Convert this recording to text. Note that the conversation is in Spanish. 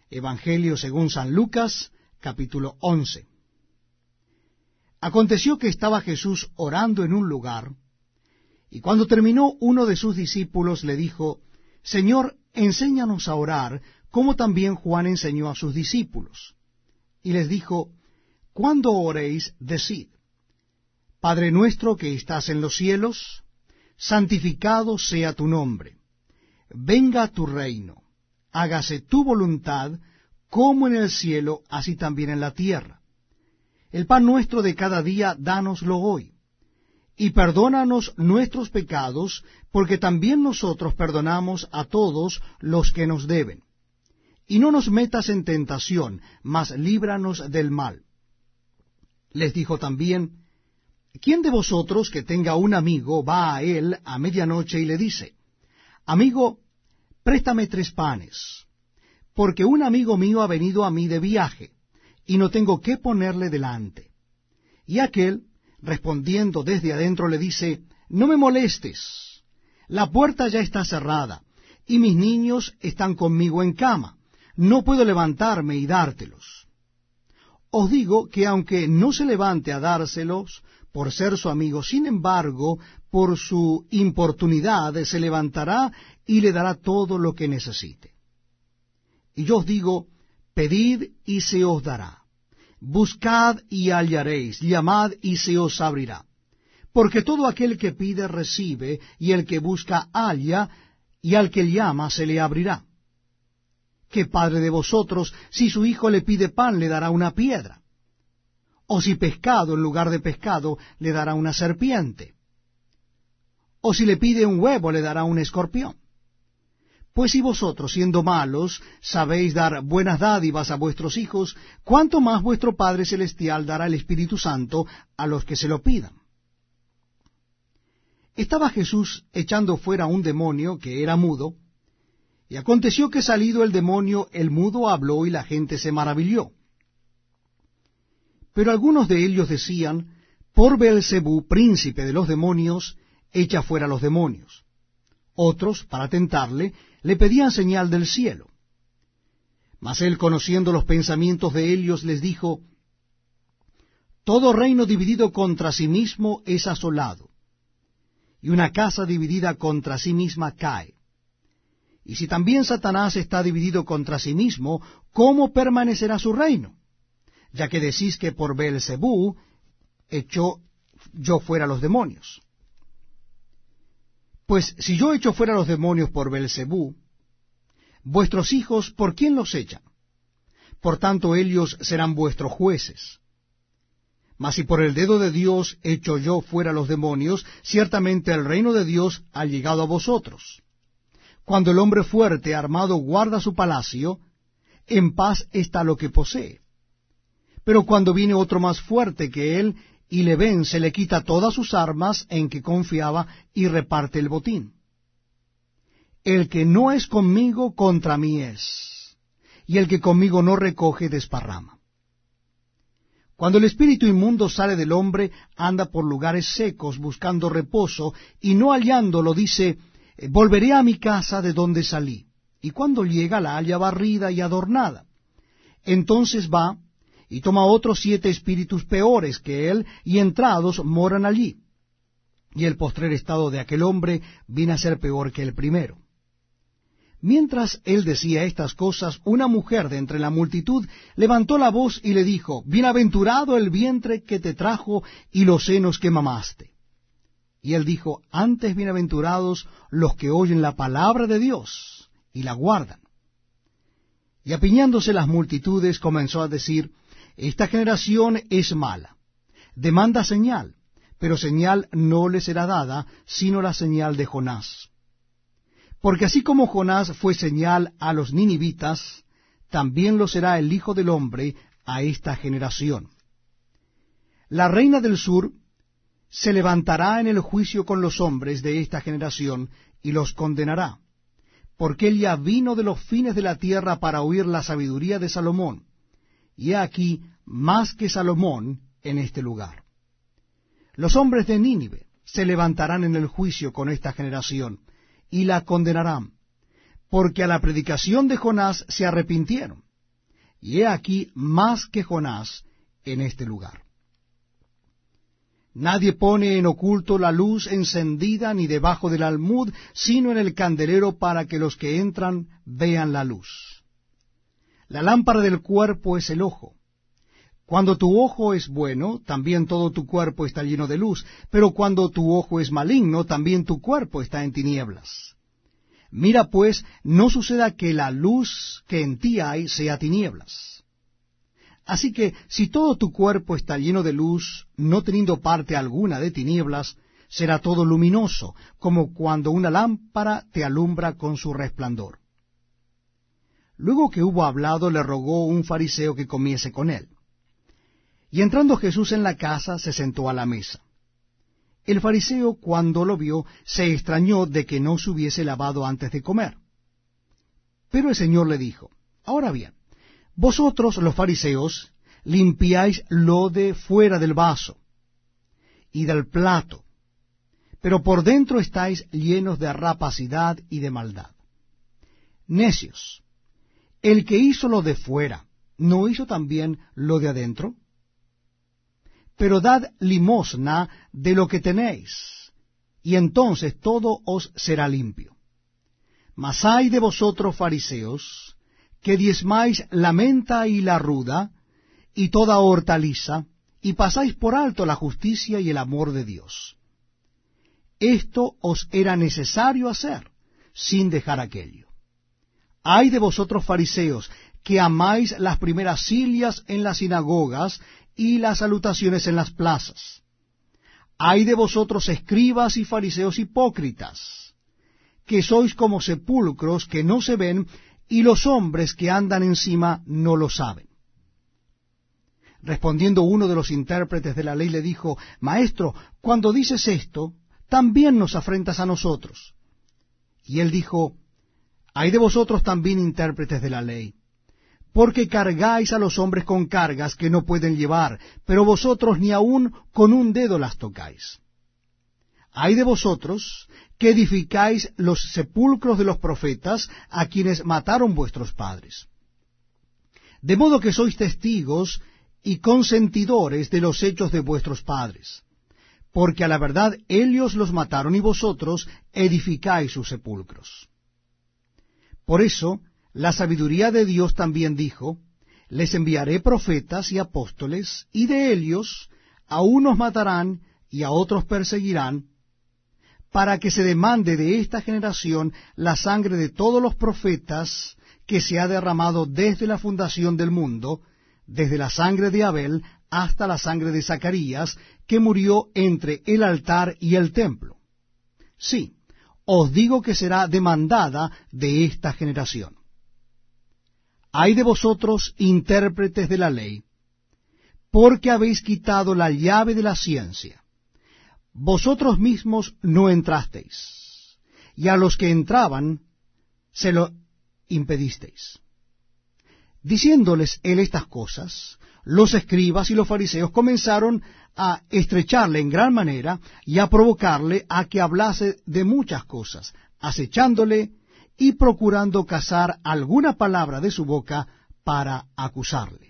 Evangelio según San Lucas, capítulo 11. Aconteció que estaba Jesús orando en un lugar, y cuando terminó, uno de sus discípulos le dijo: Señor, enséñanos a orar, como también Juan enseñó a sus discípulos. Y les dijo: Cuando oréis, decid: Padre nuestro que estás en los cielos, santificado sea tu nombre. Venga tu reino. Hágase tu voluntad, como en el cielo, así también en la tierra. El pan nuestro de cada día, dánoslo hoy. Y perdónanos nuestros pecados, porque también nosotros perdonamos a todos los que nos deben. Y no nos metas en tentación, mas líbranos del mal. Les dijo también: ¿Quién de vosotros que tenga un amigo va a él a medianoche y le dice: Amigo, préstame 3 panes, porque un amigo mío ha venido a mí de viaje, y no tengo qué ponerle delante? Y aquel, respondiendo desde adentro, le dice: No me molestes, la puerta ya está cerrada, y mis niños están conmigo en cama, no puedo levantarme y dártelos. Os digo que aunque no se levante a dárselos por ser su amigo, sin embargo, por su importunidad se levantará y le dará todo lo que necesite. Y yo os digo: pedid y se os dará, buscad y hallaréis, llamad y se os abrirá. Porque todo aquel que pide recibe, y el que busca halla, y al que llama se le abrirá. ¿Qué padre de vosotros, si su hijo le pide pan, le dará una piedra? ¿O si pescado en lugar de pescado, le dará una serpiente? ¿O si le pide un huevo, le dará un escorpión? Pues si vosotros, siendo malos, sabéis dar buenas dádivas a vuestros hijos, ¿cuánto más vuestro Padre Celestial dará el Espíritu Santo a los que se lo pidan? Estaba Jesús echando fuera un demonio que era mudo, y aconteció que salido el demonio, el mudo habló, y la gente se maravilló. Pero algunos de ellos decían: Por Beelzebú, príncipe de los demonios, echa fuera los demonios. Otros, para tentarle, le pedían señal del cielo. Mas él, conociendo los pensamientos de ellos, les dijo: Todo reino dividido contra sí mismo es asolado, y una casa dividida contra sí misma cae. Y si también Satanás está dividido contra sí mismo, ¿cómo permanecerá su reino? Ya que decís que por Beelzebú echo yo fuera los demonios. Pues si yo echo fuera los demonios por Beelzebú, vuestros hijos, ¿por quién los echan? Por tanto, ellos serán vuestros jueces. Mas si por el dedo de Dios echo yo fuera los demonios, ciertamente el reino de Dios ha llegado a vosotros. Cuando el hombre fuerte armado guarda su palacio, en paz está lo que posee. Pero cuando viene otro más fuerte que él y le vence, le quita todas sus armas en que confiaba y reparte el botín. El que no es conmigo, contra mí es, y el que conmigo no recoge, desparrama. Cuando el espíritu inmundo sale del hombre, anda por lugares secos buscando reposo, y no hallándolo dice: Volveré a mi casa de donde salí. Y cuando llega, la halla barrida y adornada. Entonces va y toma otros 7 espíritus peores que él, y entrados moran allí. Y el postrer estado de aquel hombre viene a ser peor que el primero. Mientras él decía estas cosas, una mujer de entre la multitud levantó la voz y le dijo: Bienaventurado el vientre que te trajo y los senos que mamaste. Y él dijo: Antes bienaventurados los que oyen la palabra de Dios y la guardan. Y apiñándose las multitudes, comenzó a decir: Esta generación es mala, demanda señal, pero señal no le será dada, sino la señal de Jonás. Porque así como Jonás fue señal a los ninivitas, también lo será el Hijo del Hombre a esta generación. La reina del sur se levantará en el juicio con los hombres de esta generación, y los condenará, porque él ya vino de los fines de la tierra para oír la sabiduría de Salomón, y he aquí más que Salomón en este lugar. Los hombres de Nínive se levantarán en el juicio con esta generación, y la condenarán, porque a la predicación de Jonás se arrepintieron. y he aquí más que Jonás en este lugar. Nadie pone en oculto la luz encendida ni debajo del almud, sino en el candelero, para que los que entran vean la luz. La lámpara del cuerpo es el ojo. Cuando tu ojo es bueno, también todo tu cuerpo está lleno de luz, pero cuando tu ojo es maligno, también tu cuerpo está en tinieblas. Mira pues, no suceda que la luz que en ti hay sea tinieblas. Así que, si todo tu cuerpo está lleno de luz, no teniendo parte alguna de tinieblas, será todo luminoso, como cuando una lámpara te alumbra con su resplandor. Luego que hubo hablado, le rogó un fariseo que comiese con él. Y entrando Jesús en la casa, se sentó a la mesa. El fariseo, cuando lo vio, se extrañó de que no se hubiese lavado antes de comer. Pero el Señor le dijo, ahora bien, vosotros los fariseos limpiáis lo de fuera del vaso y del plato, pero por dentro estáis llenos de rapacidad y de maldad. Necios, el que hizo lo de fuera, ¿no hizo también lo de adentro? Pero dad limosna de lo que tenéis, y entonces todo os será limpio. Mas ay de vosotros, fariseos, que diezmáis la menta y la ruda, y toda hortaliza, y pasáis por alto la justicia y el amor de Dios. Esto os era necesario hacer, sin dejar aquello. Ay de vosotros, fariseos, que amáis las primeras sillas en las sinagogas y las salutaciones en las plazas. Ay de vosotros, escribas y fariseos hipócritas, que sois como sepulcros que no se ven, y los hombres que andan encima no lo saben. Respondiendo uno de los intérpretes de la ley le dijo, Maestro, cuando dices esto, también nos afrentas a nosotros. Y él dijo, ay de vosotros también, intérpretes de la ley, porque cargáis a los hombres con cargas que no pueden llevar, pero vosotros ni aun con un dedo las tocáis. Ay de vosotros, que edificáis los sepulcros de los profetas, a quienes mataron vuestros padres. De modo que sois testigos y consentidores de los hechos de vuestros padres, porque a la verdad ellos los mataron y vosotros edificáis sus sepulcros. Por eso, la sabiduría de Dios también dijo, les enviaré profetas y apóstoles, y de ellos a unos matarán y a otros perseguirán, para que se demande de esta generación la sangre de todos los profetas que se ha derramado desde la fundación del mundo, desde la sangre de Abel hasta la sangre de Zacarías, que murió entre el altar y el templo. Sí, os digo que será demandada de esta generación. Ay de vosotros, intérpretes de la ley, porque habéis quitado la llave de la ciencia. Vosotros mismos no entrasteis, y a los que entraban se lo impedisteis. Diciéndoles él estas cosas, los escribas y los fariseos comenzaron a estrecharle en gran manera y a provocarle a que hablase de muchas cosas, acechándole y procurando cazar alguna palabra de su boca para acusarle.